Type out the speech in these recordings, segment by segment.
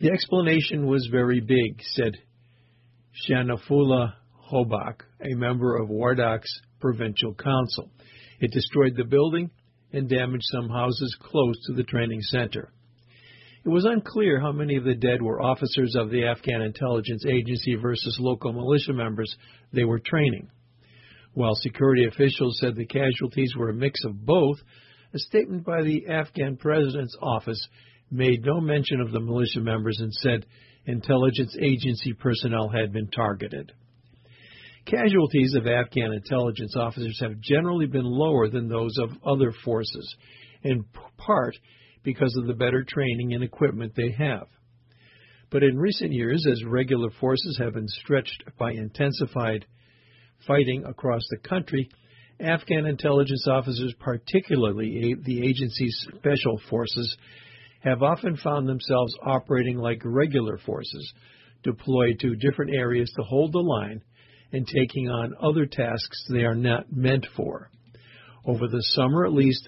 The explanation was very big, said Shanafullah Hobak, a member of Wardak's provincial council. It destroyed the building and damaged some houses close to the training center. It was unclear how many of the dead were officers of the Afghan intelligence agency versus local militia members they were training. While security officials said the casualties were a mix of both, a statement by the Afghan president's office made no mention of the militia members and said intelligence agency personnel had been targeted. Casualties of Afghan intelligence officers have generally been lower than those of other forces, in part because of the better training and equipment they have. But in recent years, as regular forces have been stretched by intensified fighting across the country, Afghan intelligence officers, particularly the agency's special forces, have often found themselves operating like regular forces, deployed to different areas to hold the line and taking on other tasks they are not meant for. Over the summer, at least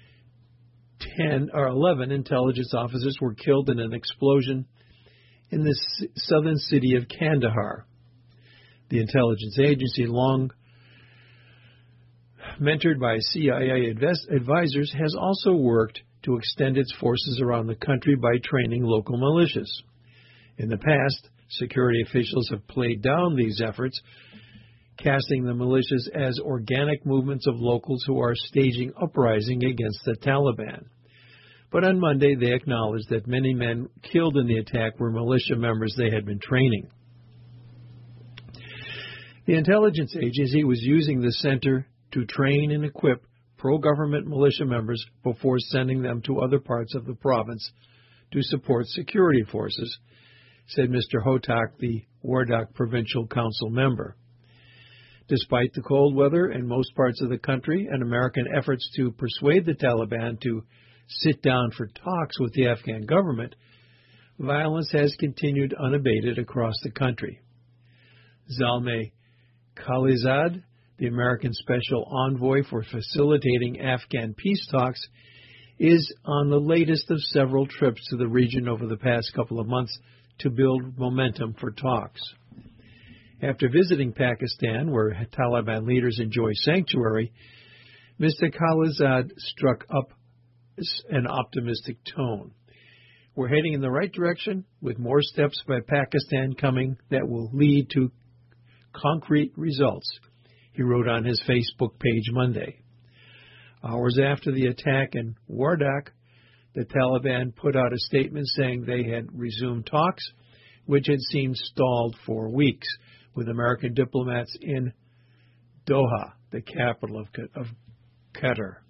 10 or 11 intelligence officers were killed in an explosion in the southern city of Kandahar. The intelligence agency, long mentored by CIA advisors, has also worked to extend its forces around the country by training local militias. In the past, security officials have played down these efforts, casting the militias as organic movements of locals who are staging uprising against the Taliban. But on Monday, they acknowledged that many men killed in the attack were militia members they had been training. The intelligence agency was using the center to train and equip pro-government militia members before sending them to other parts of the province to support security forces, said Mr. Hotak, the Wardak Provincial Council member. Despite the cold weather in most parts of the country and American efforts to persuade the Taliban to sit down for talks with the Afghan government, violence has continued unabated across the country. Zalmay Khalilzad, the American Special Envoy for facilitating Afghan peace talks, is on the latest of several trips to the region over the past couple of months to build momentum for talks. After visiting Pakistan, where Taliban leaders enjoy sanctuary, Mr. Khalilzad struck up an optimistic tone. We're heading in the right direction, with more steps by Pakistan coming that will lead to concrete results, he wrote on his Facebook page Monday. Hours after the attack in Wardak, the Taliban put out a statement saying they had resumed talks, which had seemed stalled for weeks, with American diplomats in Doha, the capital of Qatar.